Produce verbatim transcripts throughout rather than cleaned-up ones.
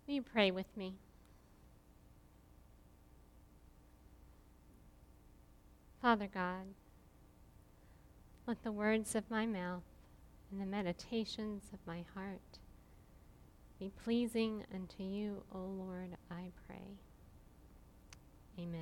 Will you pray with me? Father God, let the words of my mouth and the meditations of my heart be pleasing unto you, O Lord, I pray. Amen.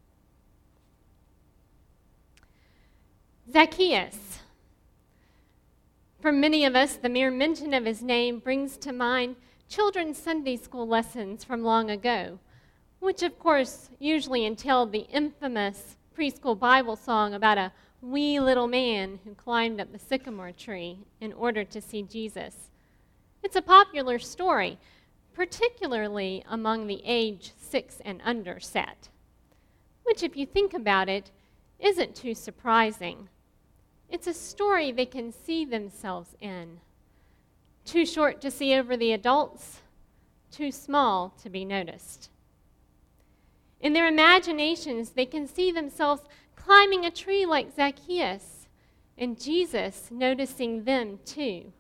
Zacchaeus. For many of us, the mere mention of his name brings to mind children's Sunday school lessons from long ago, which of course usually entailed the infamous preschool Bible song about a wee little man who climbed up the sycamore tree in order to see Jesus. It's a popular story, particularly among the age six and under set, which, if you think about it, isn't too surprising. It's a story they can see themselves in. Too short to see over the adults, too small to be noticed. In their imaginations, they can see themselves climbing a tree like Zacchaeus, and Jesus noticing them too.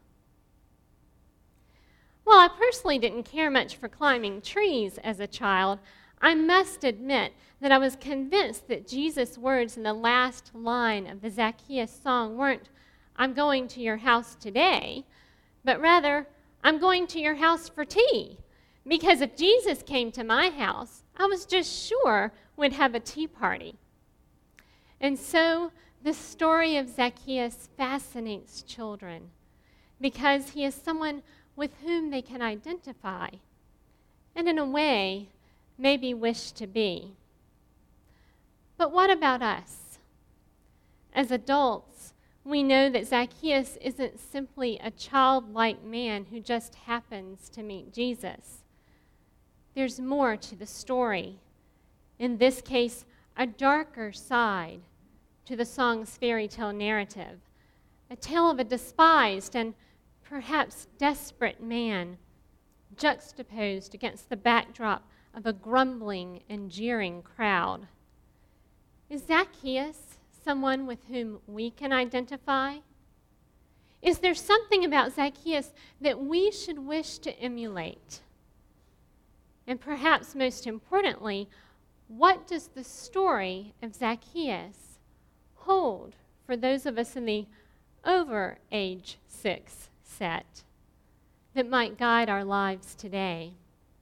While I personally didn't care much for climbing trees as a child, I must admit that I was convinced that Jesus' words in the last line of the Zacchaeus song weren't, "I'm going to your house today," but rather, "I'm going to your house for tea." Because if Jesus came to my house, I was just sure we'd have a tea party. And so the story of Zacchaeus fascinates children because he is someone with whom they can identify and, in a way, maybe wish to be. But what about us? As adults, we know that Zacchaeus isn't simply a childlike man who just happens to meet Jesus. There's more to the story. In this case, a darker side to the song's fairy tale narrative, a tale of a despised and perhaps desperate man juxtaposed against the backdrop of a grumbling and jeering crowd. Is Zacchaeus someone with whom we can identify? Is there something about Zacchaeus that we should wish to emulate? And perhaps most importantly, what does the story of Zacchaeus hold for those of us in the over age six set that might guide our lives today?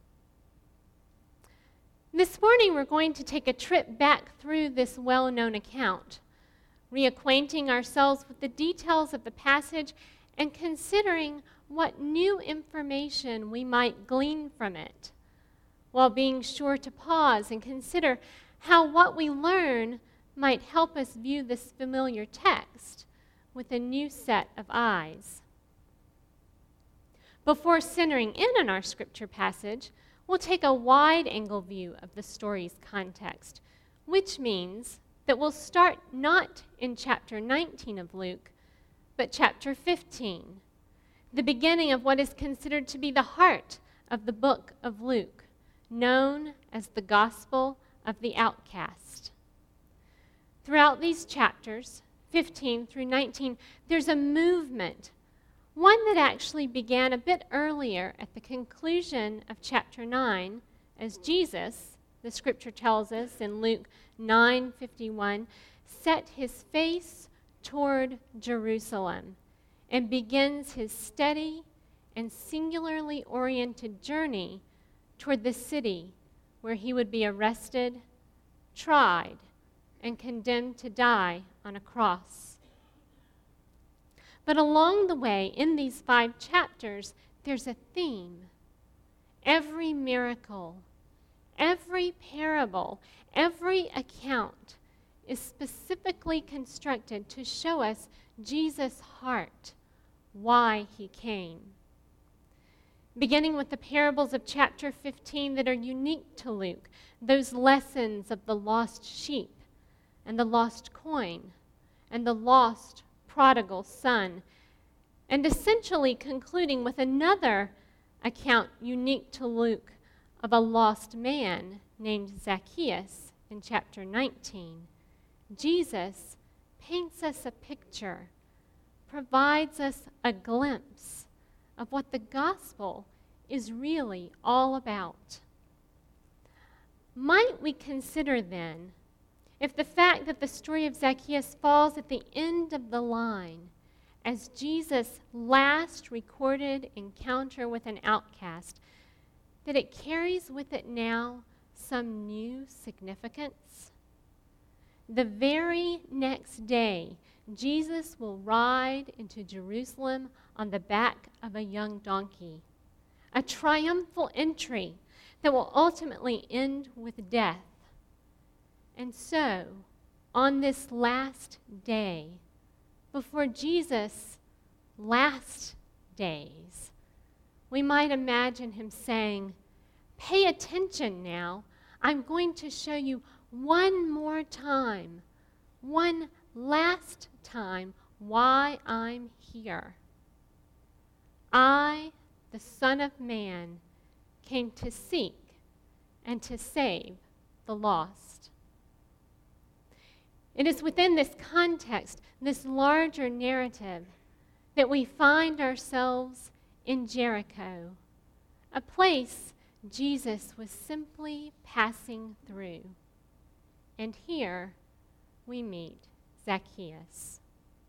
This morning we're going to take a trip back through this well-known account, reacquainting ourselves with the details of the passage and considering what new information we might glean from it, while being sure to pause and consider how what we learn might help us view this familiar text with a new set of eyes. Before centering in on our scripture passage, we'll take a wide-angle view of the story's context, which means that we'll start not in chapter nineteen of Luke, but chapter fifteen, the beginning of what is considered to be the heart of the book of Luke, known as the Gospel of the Outcast. Throughout these chapters, fifteen through nineteen, there's a movement, one that actually began a bit earlier at the conclusion of chapter nine, as Jesus, the scripture tells us in Luke nine fifty-one, set his face toward Jerusalem and begins his steady and singularly oriented journey toward the city where he would be arrested, tried, and condemned to die on a cross. But along the way, in these five chapters, there's a theme. Every miracle, every parable, every account is specifically constructed to show us Jesus' heart, why he came. Beginning with the parables of chapter fifteen that are unique to Luke, those lessons of the lost sheep and the lost coin and the lost prodigal son, and essentially concluding with another account unique to Luke of a lost man named Zacchaeus in chapter nineteen. Jesus paints us a picture, provides us a glimpse of what the gospel is really all about. Might we consider then if the fact that the story of Zacchaeus falls at the end of the line as Jesus' last recorded encounter with an outcast, that it carries with it now some new significance? The very next day, Jesus will ride into Jerusalem on the back of a young donkey, a triumphal entry that will ultimately end with death. And so, on this last day, before Jesus' last days, we might imagine him saying, "Pay attention now. I'm going to show you one more time, one last time, why I'm here. I, the Son of Man, came to seek and to save the lost." It is within this context, this larger narrative, that we find ourselves in Jericho, a place Jesus was simply passing through. And here we meet Zacchaeus.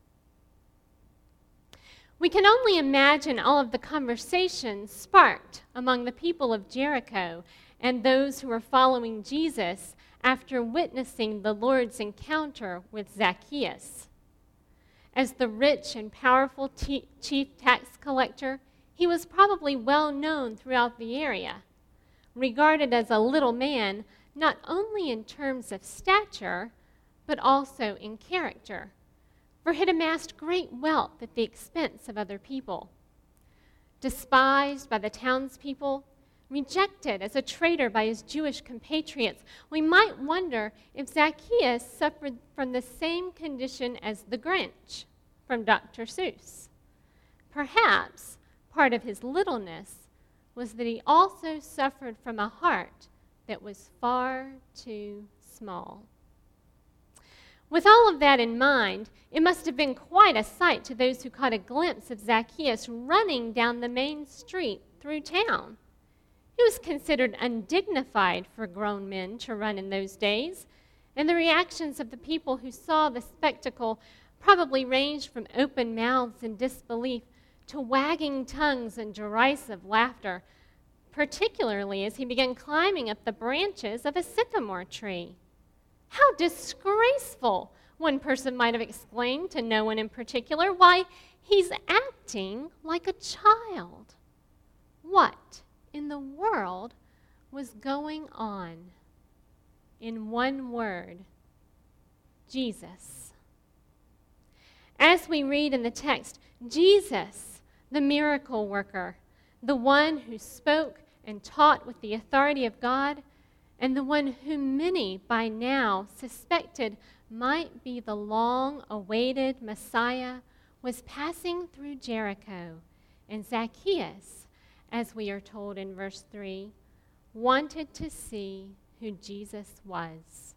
We can only imagine all of the conversations sparked among the people of Jericho and those who were following Jesus after witnessing the Lord's encounter with Zacchaeus. As the rich and powerful t- chief tax collector, he was probably well known throughout the area, regarded as a little man not only in terms of stature, but also in character, for he had amassed great wealth at the expense of other people. Despised by the townspeople, rejected as a traitor by his Jewish compatriots, we might wonder if Zacchaeus suffered from the same condition as the Grinch from Doctor Seuss. Perhaps part of his littleness was that he also suffered from a heart that was far too small. With all of that in mind, it must have been quite a sight to those who caught a glimpse of Zacchaeus running down the main street through town. He was considered undignified for grown men to run in those days, and the reactions of the people who saw the spectacle probably ranged from open mouths in disbelief to wagging tongues and derisive laughter, particularly as he began climbing up the branches of a sycamore tree. "How disgraceful," one person might have exclaimed to no one in particular. "Why, he's acting like a child." What in the world was going on? In one word, Jesus. As we read in the text, Jesus, the miracle worker, the one who spoke and taught with the authority of God, and the one whom many by now suspected might be the long-awaited Messiah, was passing through Jericho, and Zacchaeus, as we are told in verse three, wanted to see who Jesus was.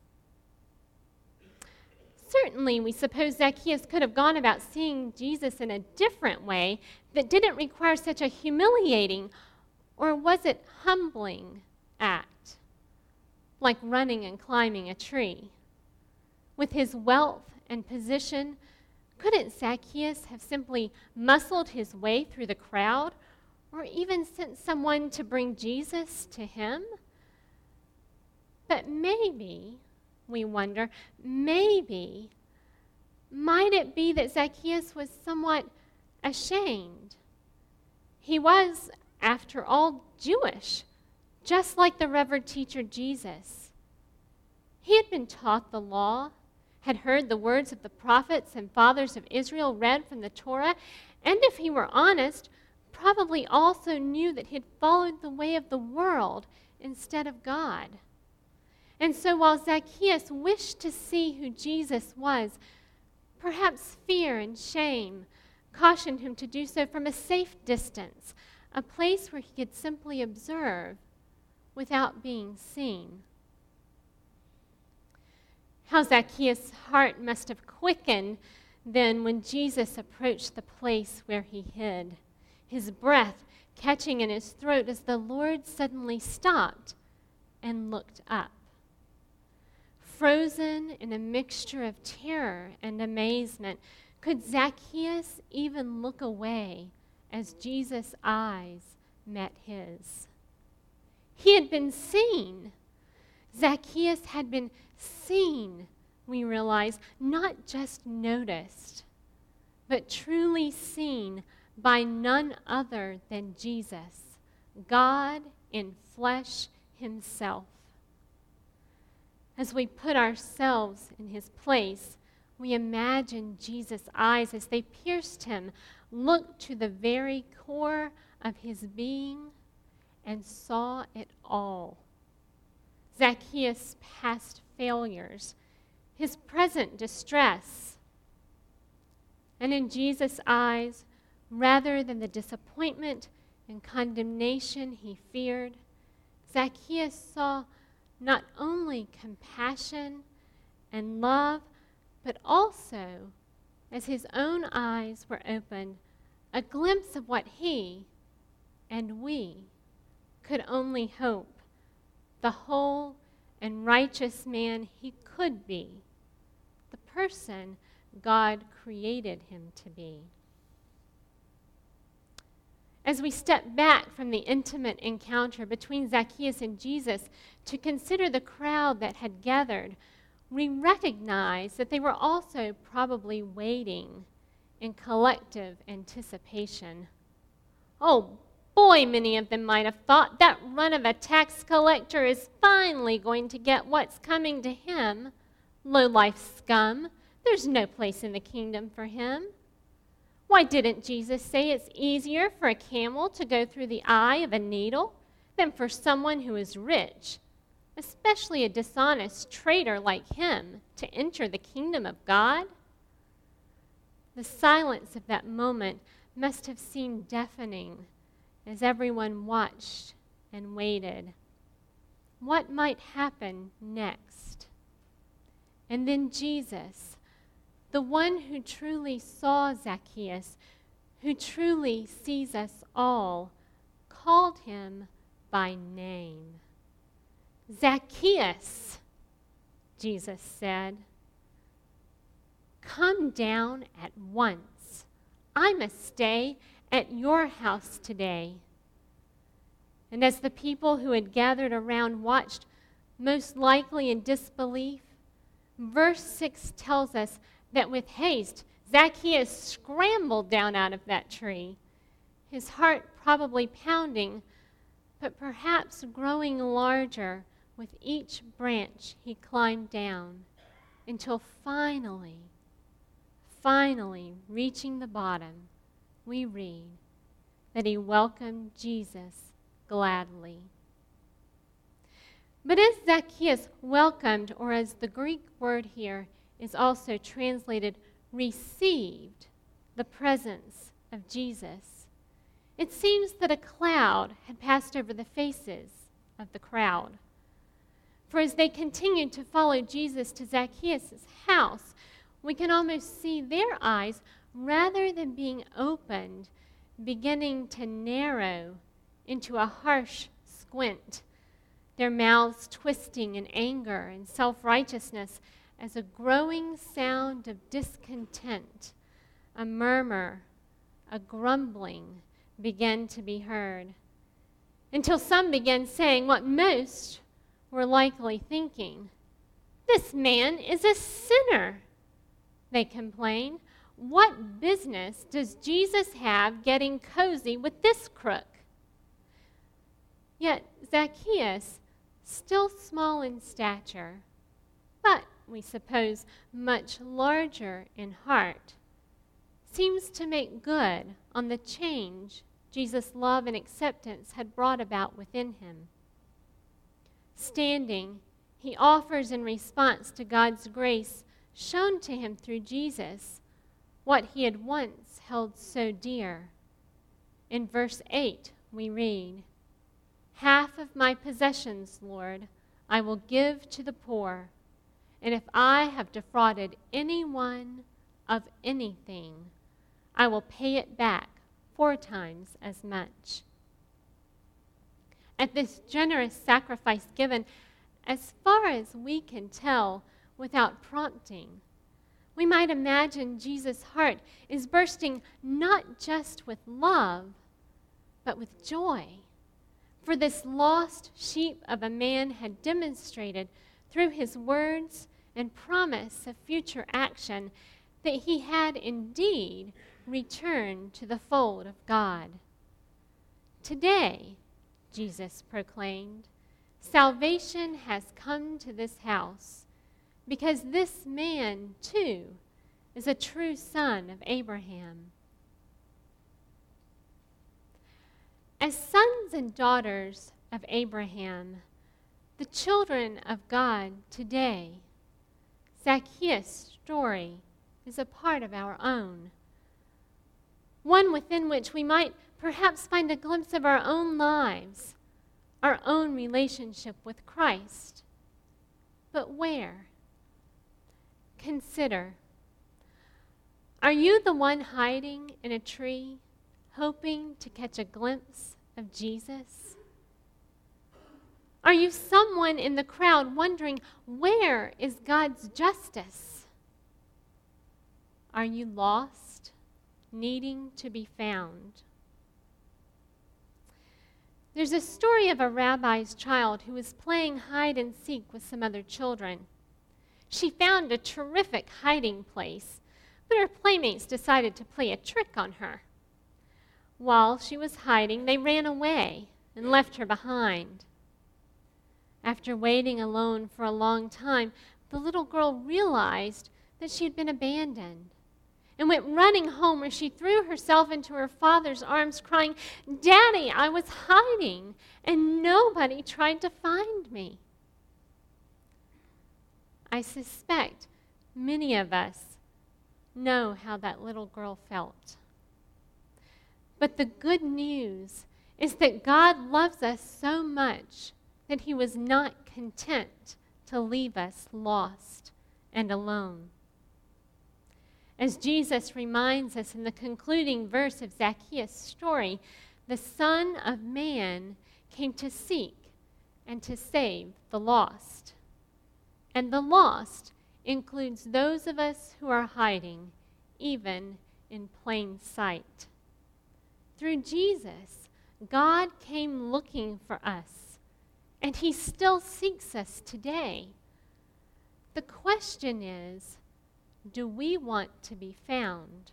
Certainly, we suppose Zacchaeus could have gone about seeing Jesus in a different way that didn't require such a humiliating, or was it humbling, act, like running and climbing a tree. With his wealth and position, couldn't Zacchaeus have simply muscled his way through the crowd, or even sent someone to bring Jesus to him? But maybe, we wonder, maybe, might it be that Zacchaeus was somewhat ashamed? He was, after all, Jewish, just like the revered teacher Jesus. He had been taught the law, had heard the words of the prophets and fathers of Israel read from the Torah, and if he were honest, probably also knew that he had followed the way of the world instead of God. And so while Zacchaeus wished to see who Jesus was, perhaps fear and shame cautioned him to do so from a safe distance, a place where he could simply observe without being seen. How Zacchaeus' heart must have quickened then when Jesus approached the place where he hid. his breath catching in his throat as the Lord suddenly stopped and looked up. Frozen in a mixture of terror and amazement, could Zacchaeus even look away as Jesus' eyes met his? He had been seen. Zacchaeus had been seen, we realize, not just noticed, but truly seen by none other than Jesus, God in flesh himself. As we put ourselves in his place, we imagine Jesus' eyes as they pierced him, looked to the very core of his being, and saw it all. Zacchaeus' past failures, his present distress, and in Jesus' eyes, rather than the disappointment and condemnation he feared, Zacchaeus saw not only compassion and love, but also, as his own eyes were opened, a glimpse of what he and we could only hope, the whole and righteous man he could be, the person God created him to be. As we step back from the intimate encounter between Zacchaeus and Jesus to consider the crowd that had gathered, we recognize that they were also probably waiting in collective anticipation. Oh boy, many of them might have thought, that run of a tax collector is finally going to get what's coming to him. Low-life scum. There's no place in the kingdom for him. Why didn't Jesus say it's easier for a camel to go through the eye of a needle than for someone who is rich, especially a dishonest traitor like him, to enter the kingdom of God? The silence of that moment must have seemed deafening as everyone watched and waited. What might happen next? And then Jesus, the one who truly saw Zacchaeus, who truly sees us all, called him by name. Zacchaeus, Jesus said, come down at once. I must stay at your house today. And as the people who had gathered around watched, most likely in disbelief, verse six tells us that with haste, Zacchaeus scrambled down out of that tree, his heart probably pounding, but perhaps growing larger with each branch he climbed down, until finally, finally reaching the bottom, we read that he welcomed Jesus gladly. But as Zacchaeus welcomed, or as the Greek word here is also translated, received the presence of Jesus, it seems that a cloud had passed over the faces of the crowd. For as they continued to follow Jesus to Zacchaeus' house, we can almost see their eyes, rather than being opened, beginning to narrow into a harsh squint, their mouths twisting in anger and self-righteousness as a growing sound of discontent, a murmur, a grumbling began to be heard, until some began saying what most were likely thinking. This man is a sinner, they complained. What business does Jesus have getting cozy with this crook? Yet Zacchaeus, still small in stature, but we suppose much larger in heart, seems to make good on the change Jesus' love and acceptance had brought about within him. Standing, he offers in response to God's grace shown to him through Jesus what he had once held so dear. In verse eight, we read, half of my possessions, Lord, I will give to the poor. And if I have defrauded anyone of anything, I will pay it back four times as much. At this generous sacrifice given, as far as we can tell without prompting, we might imagine Jesus' heart is bursting not just with love, but with joy. For this lost sheep of a man had demonstrated through his words and promise of future action that he had indeed returned to the fold of God. Today, Jesus proclaimed, salvation has come to this house, because this man, too, is a true son of Abraham. As sons and daughters of Abraham, the children of God today, Zacchaeus' story is a part of our own, one within which we might perhaps find a glimpse of our own lives, our own relationship with Christ. But where? Consider. Are you the one hiding in a tree, hoping to catch a glimpse of Jesus? Are you someone in the crowd wondering, where is God's justice? Are you lost, needing to be found? There's a story of a rabbi's child who was playing hide and seek with some other children. She found a terrific hiding place, but her playmates decided to play a trick on her. While she was hiding, they ran away and left her behind. After waiting alone for a long time, the little girl realized that she had been abandoned and went running home, where she threw herself into her father's arms, crying, "Daddy, I was hiding, and nobody tried to find me." I suspect many of us know how that little girl felt. But the good news is that God loves us so much that he was not content to leave us lost and alone. As Jesus reminds us in the concluding verse of Zacchaeus' story, the Son of Man came to seek and to save the lost. And the lost includes those of us who are hiding, even in plain sight. Through Jesus, God came looking for us, and he still seeks us today. The question is, do we want to be found?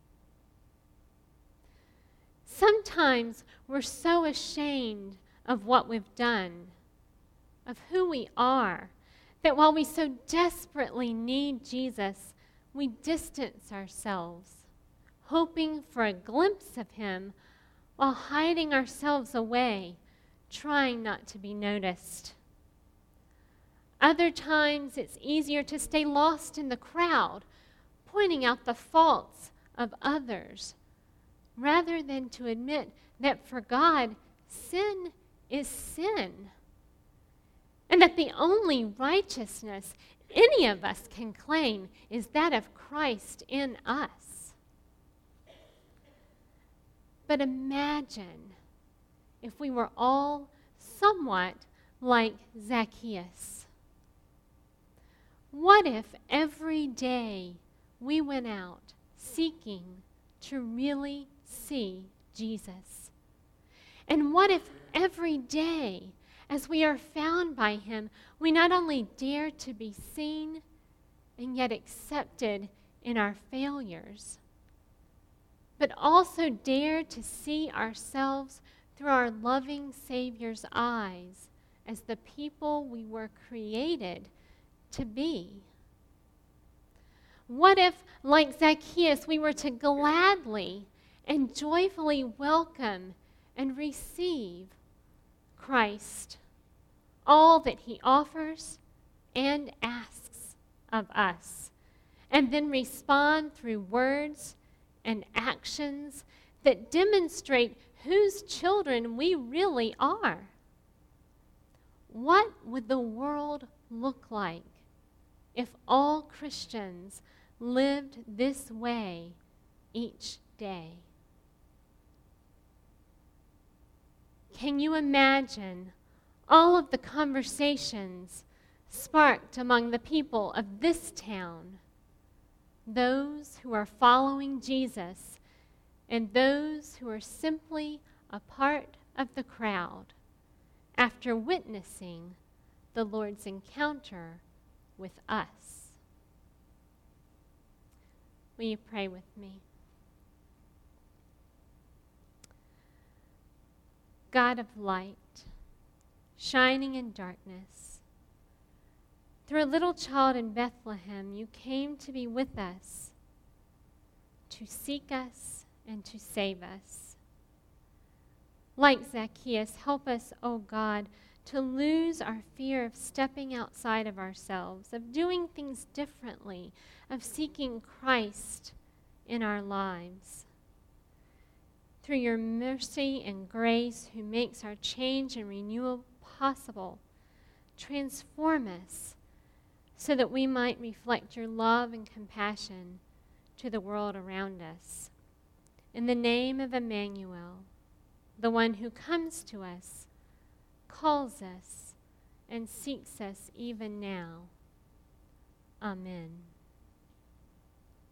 Sometimes we're so ashamed of what we've done, of who we are, that while we so desperately need Jesus, we distance ourselves, hoping for a glimpse of him while hiding ourselves away, trying not to be noticed. Other times, it's easier to stay lost in the crowd, pointing out the faults of others, rather than to admit that for God, sin is sin, and that the only righteousness any of us can claim is that of Christ in us. But imagine if we were all somewhat like Zacchaeus. What if every day we went out seeking to really see Jesus? And what if every day, as we are found by him, we not only dare to be seen and yet accepted in our failures, but also dare to see ourselves through our loving Savior's eyes as the people we were created to be? What if, like Zacchaeus, we were to gladly and joyfully welcome and receive Christ, all that he offers and asks of us, and then respond through words and actions that demonstrate whose children we really are? What would the world look like if all Christians lived this way each day? Can you imagine all of the conversations sparked among the people of this town? Those who are following Jesus and those who are simply a part of the crowd after witnessing the Lord's encounter with us. Will you pray with me? God of light, shining in darkness, through a little child in Bethlehem, you came to be with us, to seek us and to save us. Like Zacchaeus, help us, O God, to lose our fear of stepping outside of ourselves, of doing things differently, of seeking Christ in our lives. Through your mercy and grace, who makes our change and renewal possible, transform us so that we might reflect your love and compassion to the world around us. In the name of Emmanuel, the one who comes to us, calls us, and seeks us even now. Amen.